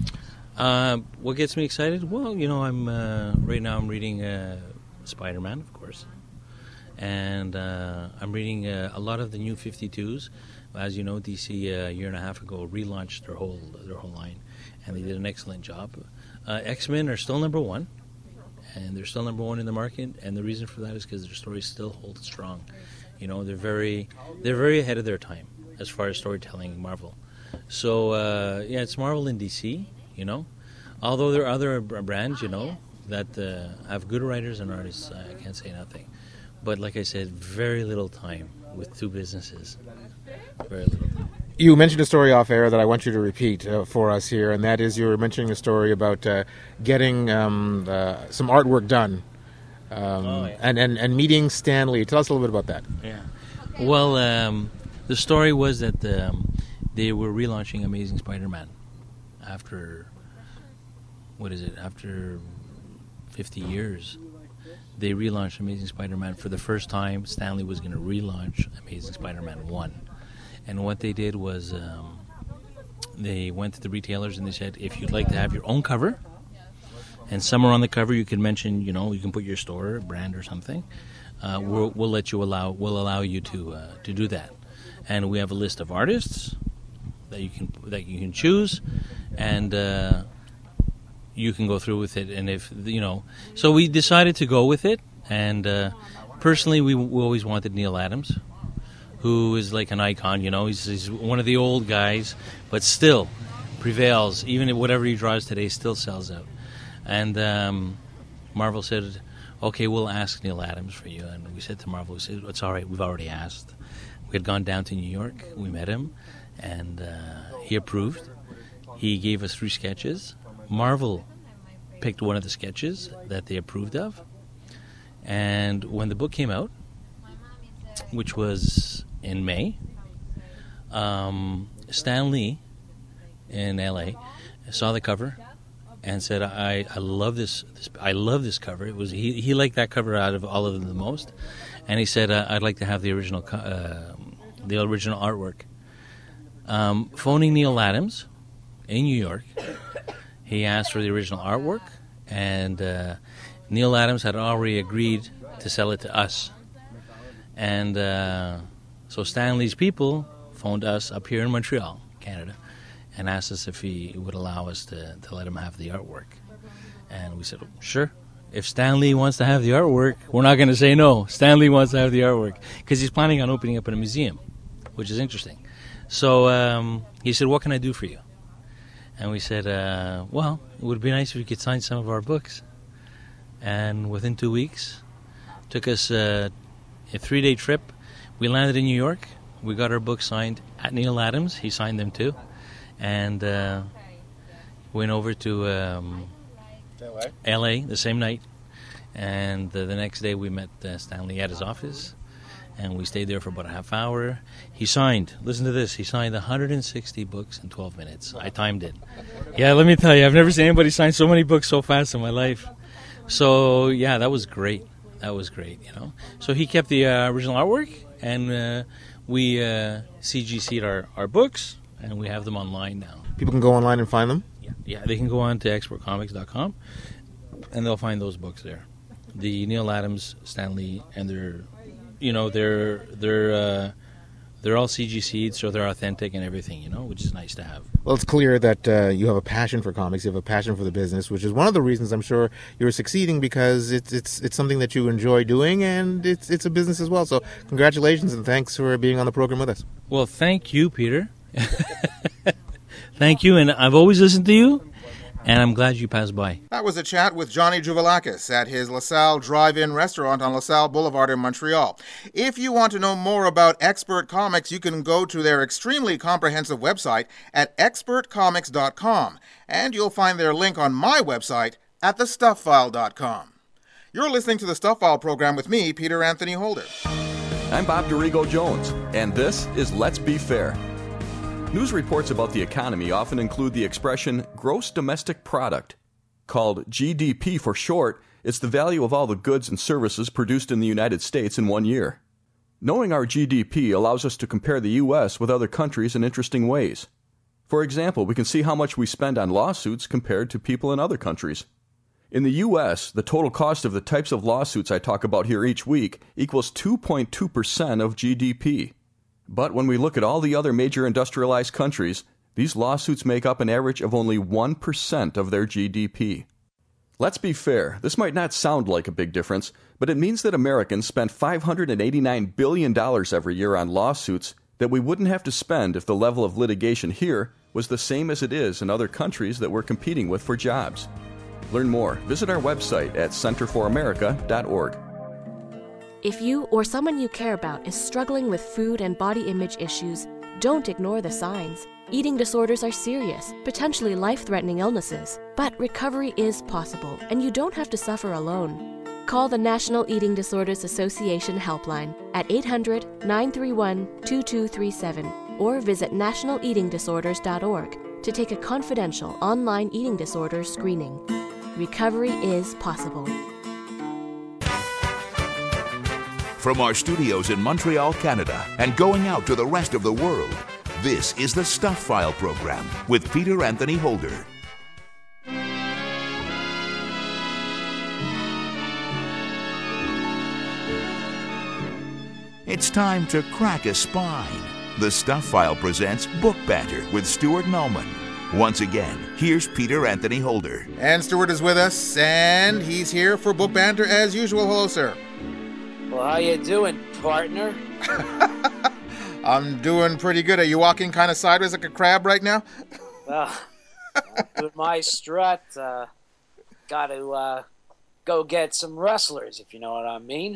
Uh, what gets me excited? Well, you know, I'm uh, right now I'm reading uh, Spider-Man, of course, and uh, I'm reading uh, a lot of the new fifty-twos. As you know, D C uh, a year and a half ago relaunched their whole their whole line, and they did an excellent job. Uh, X-Men are still number one, and they're still number one in the market, and the reason for that is because their stories still hold strong. You know, they're very they're very ahead of their time as far as storytelling. Marvel, so uh, yeah, it's Marvel and D C. You know, although there are other brands, you know, that uh, have good writers and artists, I can't say nothing. But like I said, very little time with two businesses. Very little time.
You mentioned a story off air that I want you to repeat uh, for us here, and that is you were mentioning a story about uh, getting um, uh, some artwork done um,
oh, yeah.
and, and, and meeting Stan Lee. Tell us a little bit about that.
Yeah. Well, um, the story was that um, they were relaunching Amazing Spider-Man. After, what is it, after fifty years, they relaunched Amazing Spider-Man. For the first time, Stan Lee was going to relaunch Amazing Spider-Man one. And what they did was um, they went to the retailers and they said, if you'd like to have your own cover, and somewhere on the cover you can mention, you know, you can put your store, brand or something, uh, we'll, we'll let you allow, we'll allow you to uh, to do that. And we have a list of artists that you can that you can choose, and uh, you can go through with it. And if you know, so we decided to go with it. And uh, personally, we, we always wanted Neil Adams, who is like an icon. You know, he's, he's one of the old guys, but still prevails. Even whatever he draws today still sells out. And um, Marvel said, "Okay, we'll ask Neil Adams for you." And we said to Marvel, "We said it's all right. We've already asked." We had gone down to New York. We met him. And uh, he approved. He gave us three sketches. Marvel picked one of the sketches that they approved of. And when the book came out, which was in May, um, Stan Lee in L A saw the cover and said, "I, I love this, this. I love this cover." It was he, he liked that cover out of all of them the most, and he said, uh, "I'd like to have the original, co- uh, the original artwork." Um, phoning Neil Adams in New York, he asked for the original artwork, and uh, Neil Adams had already agreed to sell it to us. And uh, so Stan Lee's people phoned us up here in Montreal, Canada, and asked us if he would allow us to, to let him have the artwork. And we said, well, sure. If Stan Lee wants to have the artwork, we're not going to say no. Stan Lee wants to have the artwork because he's planning on opening up in a museum, which is interesting. So um, he said, "What can I do for you?" And we said, uh, well, it would be nice if you could sign some of our books. And within two weeks, took us uh, a three-day trip. We landed in New York. We got our books signed at Neil Adams. He signed them too. And uh, went over to um, L A the same night. And uh, the next day we met uh, Stan Lee at his office. And we stayed there for about a half hour. He signed, listen to this, he signed one hundred sixty books in twelve minutes. I timed it. Yeah, let me tell you, I've never seen anybody sign so many books so fast in my life. So, yeah, that was great. That was great, you know. So he kept the uh, original artwork, and uh, we uh, C G C'd our, our books, and we have them online now.
People can go online and find them?
Yeah, yeah, they can go on to export comics dot com, and they'll find those books there. The Neil Adams, Stan Lee, and their... You know, their their uh, they're all C G C'd, so they're authentic and everything, you know, which is nice to have.
Well, it's clear that uh, you have a passion for comics. You have a passion for the business, which is one of the reasons I'm sure you're succeeding, because it's it's it's something that you enjoy doing, and it's it's a business as well. So congratulations, and thanks for being on the program with us.
Well, thank you, Peter. Thank you, and I've always listened to you, and I'm glad you passed by.
That was a chat with Johnny Jouvelakis at his LaSalle Drive-In restaurant on LaSalle Boulevard in Montreal. If you want to know more about Expert Comics, you can go to their extremely comprehensive website at expert comics dot com, and you'll find their link on my website at the stuff file dot com. You're listening to the Stuff File program with me, Peter Anthony Holder.
I'm Bob Dorigo Jones, and this is Let's Be Fair. News reports about the economy often include the expression gross domestic product. Called G D P for short, it's the value of all the goods and services produced in the United States in one year. Knowing our G D P allows us to compare the U S with other countries in interesting ways. For example, we can see how much we spend on lawsuits compared to people in other countries. In the U S, the total cost of the types of lawsuits I talk about here each week equals two point two percent of G D P. But when we look at all the other major industrialized countries, these lawsuits make up an average of only one percent of their G D P. Let's be fair, this might not sound like a big difference, but it means that Americans spend five hundred eighty-nine billion dollars every year on lawsuits that we wouldn't have to spend if the level of litigation here was the same as it is in other countries that we're competing with for jobs. Learn more. Visit our website at center for america dot org.
If you or someone you care about is struggling with food and body image issues, don't ignore the signs. Eating disorders are serious, potentially life-threatening illnesses, but recovery is possible, and you don't have to suffer alone. Call the National Eating Disorders Association helpline at eight hundred, nine three one, two two three seven or visit national eating disorders dot org to take a confidential online eating disorders screening. Recovery is possible.
From our studios in Montreal, Canada, and going out to the rest of the world, this is the Stuff File program with Peter Anthony Holder. It's time to crack a spine. The Stuff File presents Book Banter with Stuart Melman. Once again, here's Peter Anthony Holder.
And Stuart is with us, and he's here for Book Banter as usual. Hello, sir.
Well, how you doing, partner?
I'm doing pretty good. Are you walking kind of sideways like a crab right now?
Well, I'm doing my strut. Uh, got to uh, go get some wrestlers, if you know what I mean.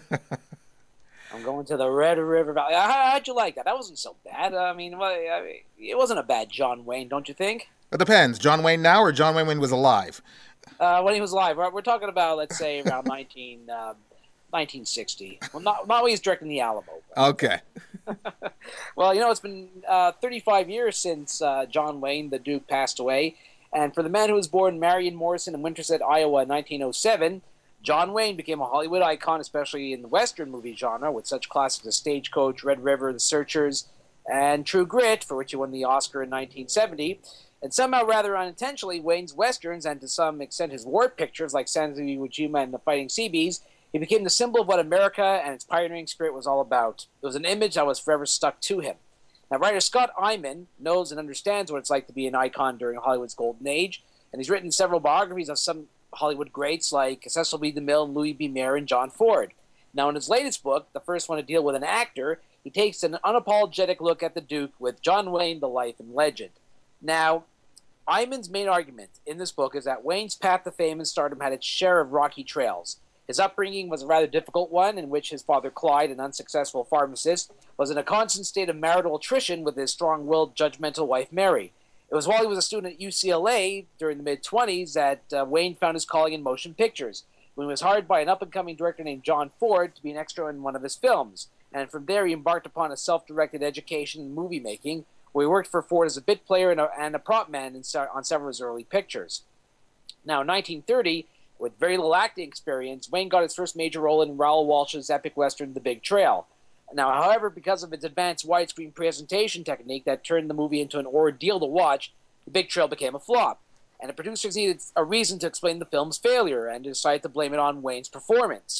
I'm going to the Red River Valley. How, how'd you like that? That wasn't so bad. I mean, well, I mean, it wasn't a bad John Wayne, don't you think?
It depends. John Wayne now or John Wayne when he was alive?
Uh, when he was alive. We're, we're talking about, let's say, around nineteen, um, nineteen sixty. Well, not, not when he's directing the Alamo.
Okay.
Well, you know, it's been uh, thirty-five years since uh, John Wayne, the Duke, passed away. And for the man who was born Marion Morrison in Winterset, Iowa in nineteen oh seven, John Wayne became a Hollywood icon, especially in the Western movie genre, with such classics as Stagecoach, Red River, The Searchers, and True Grit, for which he won the Oscar in nineteen seventy. And somehow, rather unintentionally, Wayne's Westerns, and to some extent his war pictures, like San Iwo Jima and The Fighting Seabees, he became the symbol of what America and its pioneering spirit was all about. It was an image that was forever stuck to him. Now, writer Scott Eyman knows and understands what it's like to be an icon during Hollywood's golden age, and he's written several biographies of some Hollywood greats like Cecil B. DeMille, Louis B. Mayer, and John Ford. Now, in his latest book, the first one to deal with an actor, he takes an unapologetic look at the Duke with John Wayne, the Life and Legend. Now, Eyman's main argument in this book is that Wayne's path to fame and stardom had its share of rocky trails. His upbringing was a rather difficult one, in which his father Clyde, an unsuccessful pharmacist, was in a constant state of marital attrition with his strong-willed, judgmental wife Mary. It was while he was a student at U C L A during the mid-twenties that uh, Wayne found his calling in motion pictures, when he was hired by an up-and-coming director named John Ford to be an extra in one of his films. And from there he embarked upon a self-directed education in movie-making, where he worked for Ford as a bit player and a, and a prop man in, on several of his early pictures. Now, in nineteen thirty, with very little acting experience, Wayne got his first major role in Raoul Walsh's epic western, The Big Trail. Now, however, because of its advanced widescreen presentation technique that turned the movie into an ordeal to watch, The Big Trail became a flop, and the producers needed a reason to explain the film's failure and decided to blame it on Wayne's performance.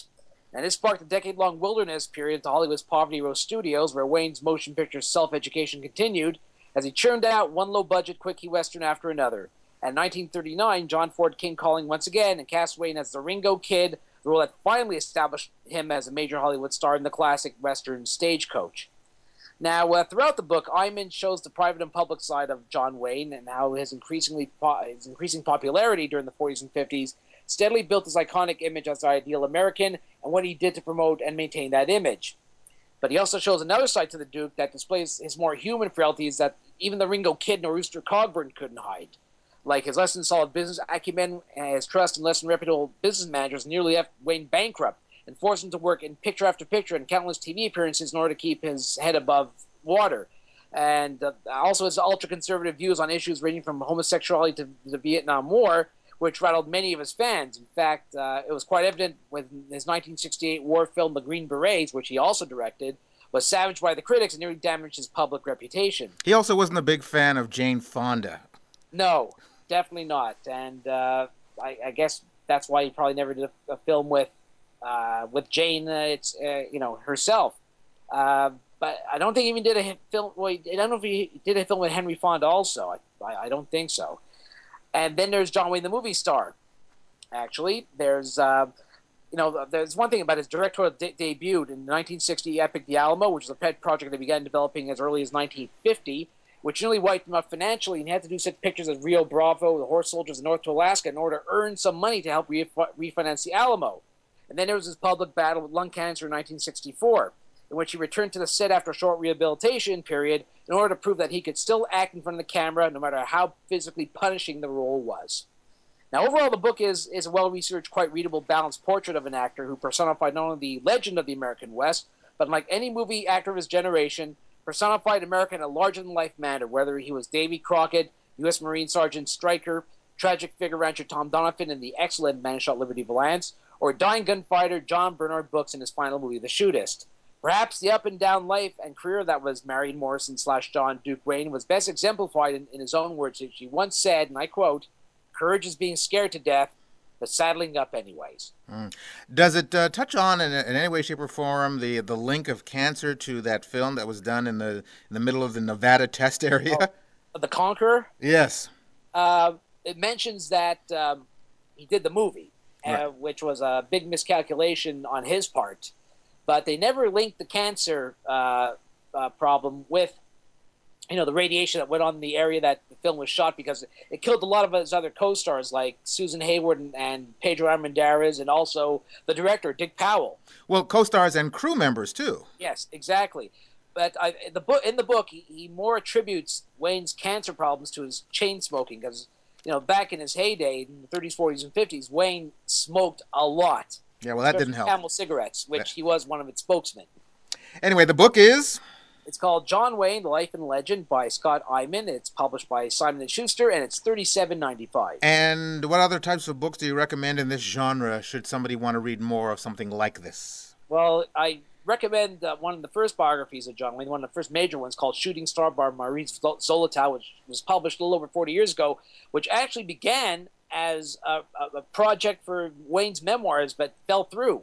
And this sparked a decade-long wilderness period to Hollywood's Poverty Row Studios, where Wayne's motion picture self-education continued as he churned out one low-budget quickie western after another. And in nineteen thirty-nine, John Ford came calling once again and cast Wayne as the Ringo Kid, the role that finally established him as a major Hollywood star in the classic western Stagecoach. Now, uh, throughout the book, Eyman shows the private and public side of John Wayne and how his increasingly po- his increasing popularity during the forties and fifties steadily built his iconic image as the ideal American and what he did to promote and maintain that image. But he also shows another side to the Duke that displays his more human frailties that even the Ringo Kid nor Rooster Cogburn couldn't hide. Like his less than solid business acumen and his trust in less than reputable business managers nearly left Wayne bankrupt and forced him to work in picture after picture and countless T V appearances in order to keep his head above water. And uh, also his ultra-conservative views on issues ranging from homosexuality to the Vietnam War, which rattled many of his fans. In fact, uh, it was quite evident when his nineteen sixty-eight war film The Green Berets, which he also directed, was savaged by the critics and nearly damaged his public reputation.
He also wasn't a big fan of Jane Fonda.
No, definitely not. And uh, I, I guess that's why he probably never did a, a film with uh, with Jane, uh, it's uh, you know herself. Uh, but I don't think he even did a film. Well, I don't know if he did a film with Henry Fonda also. I, I, I don't think so. And then there's John Wayne, the movie star. Actually, there's, uh, you know, there's one thing about his directorial de- debut in the nineteen sixty epic The Alamo, which was a pet project that he began developing as early as nineteen fifty, which nearly wiped him out financially, and he had to do such pictures as Rio Bravo, The Horse Soldiers, and North to Alaska in order to earn some money to help re- refinance The Alamo. And then there was his public battle with lung cancer in nineteen sixty-four, in which he returned to the set after a short rehabilitation period in order to prove that he could still act in front of the camera no matter how physically punishing the role was. Now, overall, the book is, is a well-researched, quite readable, balanced portrait of an actor who personified not only the legend of the American West, but like any movie actor of his generation, personified America in a larger-than-life manner, whether he was Davy Crockett, U S Marine Sergeant Stryker, tragic figure rancher Tom Donovan in the excellent Man Shot Liberty Valance, or dying gunfighter John Bernard Brooks in his final movie, The Shootist. Perhaps the up-and-down life and career that was Marion Morrison slash John Duke Wayne was best exemplified in, in his own words, which he once said, and I quote, "Courage is being scared to death, but saddling up anyways."
Mm. Does it uh, touch on in, in any way, shape, or form the the link of cancer to that film that was done in the in the middle of the Nevada test area?
Oh, The Conqueror?
Yes.
Uh, it mentions that um, he did the movie, uh,
right.
which was a big miscalculation on his part. But they never linked the cancer uh, uh, problem with, you know, the radiation that went on in the area that the film was shot, because it killed a lot of his other co-stars like Susan Hayward and, and Pedro Armendariz, and also the director, Dick Powell.
Well, co-stars and crew members, too.
Yes, exactly. But I, the book, in the book, he, he more attributes Wayne's cancer problems to his chain smoking, because, you know, back in his heyday, in the thirties, forties, and fifties, Wayne smoked a lot.
Yeah, well, that didn't help.
Camel cigarettes, which he was one of its spokesmen.
Anyway, the book is?
It's called John Wayne, The Life and Legend by Scott Eyman. It's published by Simon and Schuster, and it's thirty-seven ninety-five.
And what other types of books do you recommend in this genre should somebody want to read more of something like this?
Well, I recommend uh, one of the first biographies of John Wayne, one of the first major ones, called Shooting Star by Maurice Zolotow, which was published a little over forty years ago, which actually began as a, a project for Wayne's memoirs, but fell through.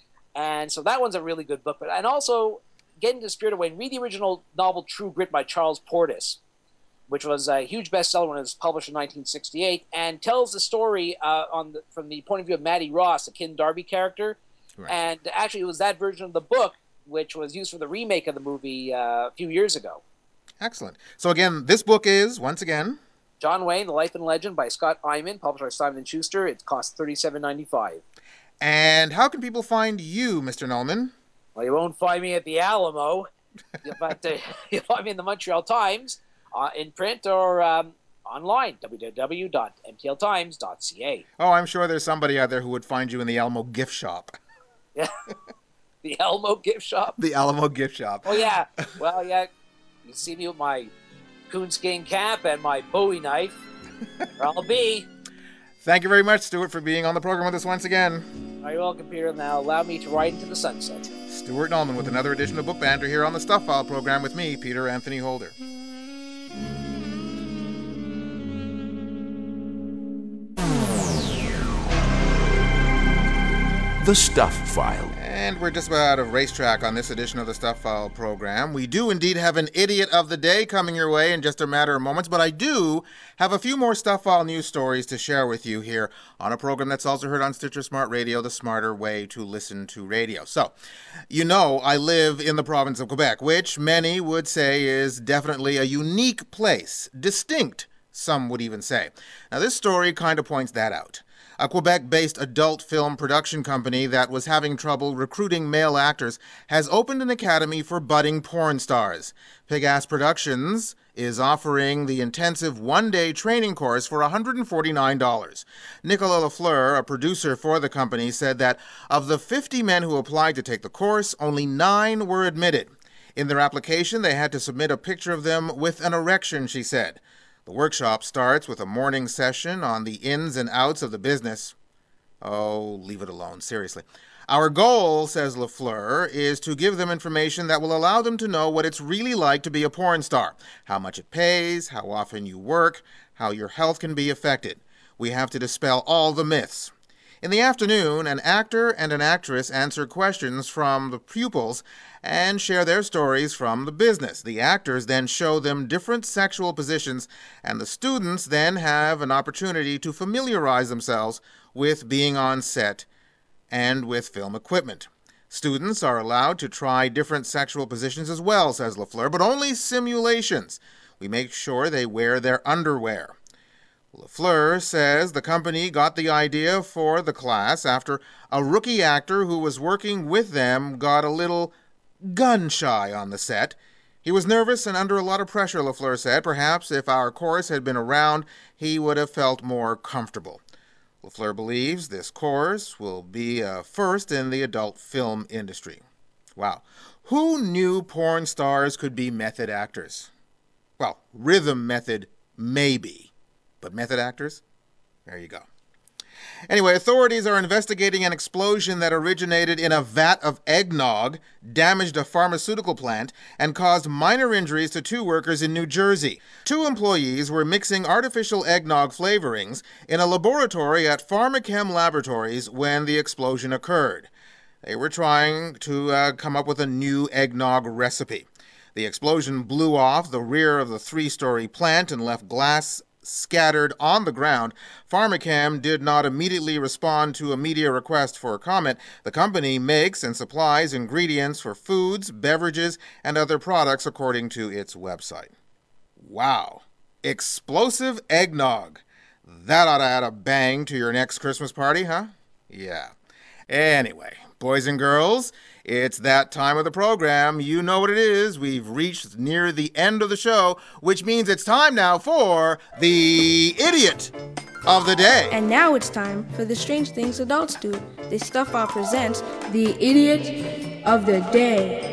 And so that one's a really good book. But and also, get into the spirit of Wayne, read the original novel True Grit by Charles Portis, which was a huge bestseller when it was published in nineteen sixty-eight, and tells the story uh, on the, from the point of view of Matty Ross, a Ken Darby character. Right. And actually, it was that version of the book which was used for the remake of the movie uh, a few years ago.
Excellent. So again, this book is, once again,
John Wayne, The Life and Legend by Scott Eyman, published by Simon and Schuster. It costs thirty-seven ninety-five.
And how can people find you, Mister Nolman?
Well, you won't find me at the Alamo, but uh, you'll find me in the Montreal Times, uh, in print or um, online, w w w dot m t l times dot c a.
Oh, I'm sure there's somebody out there who would find you in the Alamo gift shop.
Yeah, the Alamo gift shop?
The Alamo gift shop.
Oh, yeah. Well, yeah, you see me with my coonskin cap and my Bowie knife. Where I'll be.
Thank you very much, Stuart, for being on the program with us once again.
You're welcome, Peter. Now allow me to ride into the sunset.
Stuart Nolman with another edition of Book Banter here on the Stuff File program with me, Peter Anthony Holder.
The Stuff File.
And we're just about out of racetrack on this edition of the Stuff File program. We do indeed have an Idiot of the Day coming your way in just a matter of moments, but I do have a few more Stuff File news stories to share with you here on a program that's also heard on Stitcher Smart Radio, the smarter way to listen to radio. So, you know I live in the province of Quebec, which many would say is definitely a unique place, distinct, some would even say. Now, this story kind of points that out. A Quebec-based adult film production company that was having trouble recruiting male actors has opened an academy for budding porn stars. Pig-Ass Productions is offering the intensive one-day training course for one hundred forty-nine dollars. Nicolas Lafleur, a producer for the company, said that of the fifty men who applied to take the course, only nine were admitted. In their application, they had to submit a picture of them with an erection, she said. The workshop starts with a morning session on the ins and outs of the business. Oh, leave it alone, seriously. Our goal, says Lafleur, is to give them information that will allow them to know what it's really like to be a porn star, how much it pays, how often you work, how your health can be affected. We have to dispel all the myths. In the afternoon, an actor and an actress answer questions from the pupils and share their stories from the business. The actors then show them different sexual positions, and the students then have an opportunity to familiarize themselves with being on set and with film equipment. Students are allowed to try different sexual positions as well, says Lafleur, but only simulations. We make sure they wear their underwear. Lafleur says the company got the idea for the class after a rookie actor who was working with them got a little gun-shy on the set. He was nervous and under a lot of pressure, Lafleur said. Perhaps if our course had been around, he would have felt more comfortable. Lafleur believes this course will be a first in the adult film industry. Wow. Who knew porn stars could be method actors? Well, rhythm method, maybe. But method actors? There you go. Anyway, authorities are investigating an explosion that originated in a vat of eggnog, damaged a pharmaceutical plant, and caused minor injuries to two workers in New Jersey. Two employees were mixing artificial eggnog flavorings in a laboratory at Pharmachem Laboratories when the explosion occurred. They were trying to uh, come up with a new eggnog recipe. The explosion blew off the rear of the three-story plant and left glass scattered on the ground. Pharmachem did not immediately respond to a media request for comment. The company makes and supplies ingredients for foods, beverages, and other products according to its website. Wow. Explosive eggnog. That ought to add a bang to your next Christmas party, huh? Yeah. Anyway, boys and girls, it's that time of the program. You know what it is. We've reached near the end of the show, which means it's time now for the Idiot of the Day.
And now it's time for the Strange Things Adults Do. The Stuff File presents the Idiot of the Day.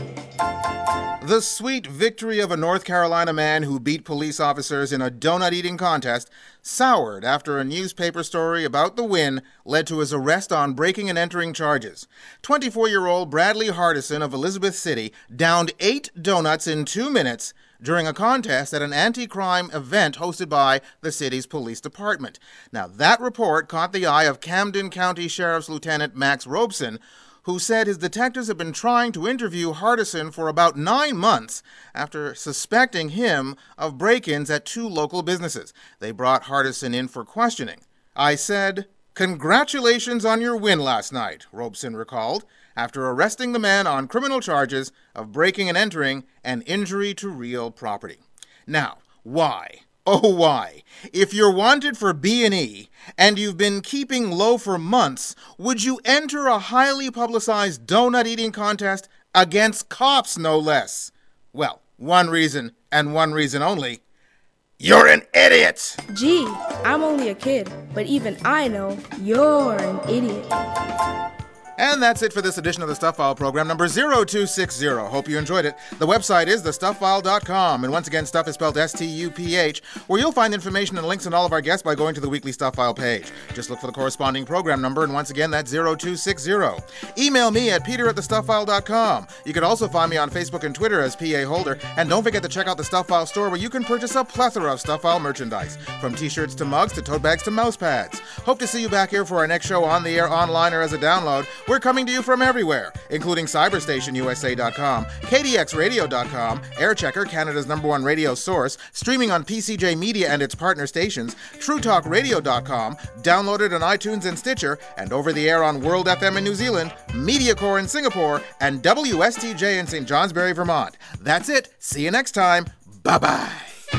The sweet victory of a North Carolina man who beat police officers in a donut-eating contest soured after a newspaper story about the win led to his arrest on breaking and entering charges. twenty-four-year-old Bradley Hardison of Elizabeth City downed eight donuts in two minutes during a contest at an anti-crime event hosted by the city's police department. Now, that report caught the eye of Camden County Sheriff's Lieutenant Max Robeson, who said his detectives had been trying to interview Hardison for about nine months after suspecting him of break-ins at two local businesses. They brought Hardison in for questioning. I said, "Congratulations on your win last night," Robeson recalled, after arresting the man on criminal charges of breaking and entering and injury to real property. Now, why? Oh, why? If you're wanted for B and E and you've been keeping low for months, would you enter a highly publicized donut-eating contest against cops, no less? Well, one reason, and one reason only. You're an idiot!
Gee, I'm only a kid, but even I know you're an idiot.
And that's it for this edition of the Stuff File program, number zero two six zero. Hope you enjoyed it. The website is the stuff file dot com, and once again, stuff is spelled S T U P H, where you'll find information and links on all of our guests by going to the weekly Stuff File page. Just look for the corresponding program number, and once again, that's zero two six zero. Email me at peter at the stuff file dot com. You can also find me on Facebook and Twitter as P A Holder, and don't forget to check out the Stuff File store, where you can purchase a plethora of Stuff File merchandise, from t-shirts to mugs to tote bags to mouse pads. Hope to see you back here for our next show on the air, online, or as a download. We're coming to you from everywhere, including cyberstation U S A dot com, K D X radio dot com, Airchecker, Canada's number one radio source, streaming on P C J Media and its partner stations, true talk radio dot com, downloaded on iTunes and Stitcher, and over the air on World F M in New Zealand, MediaCore in Singapore, and W S T J in Saint Johnsbury, Vermont. That's it. See you next time. Bye-bye.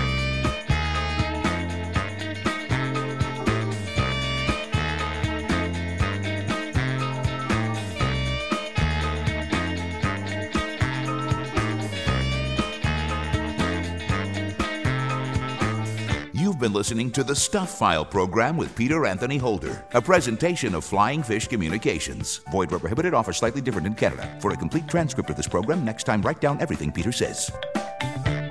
You've been listening to the Stuff File program with Peter Anthony Holder, a presentation of Flying Fish Communications. Void where prohibited, offer slightly different in Canada. For a complete transcript of this program, next time write down everything Peter says.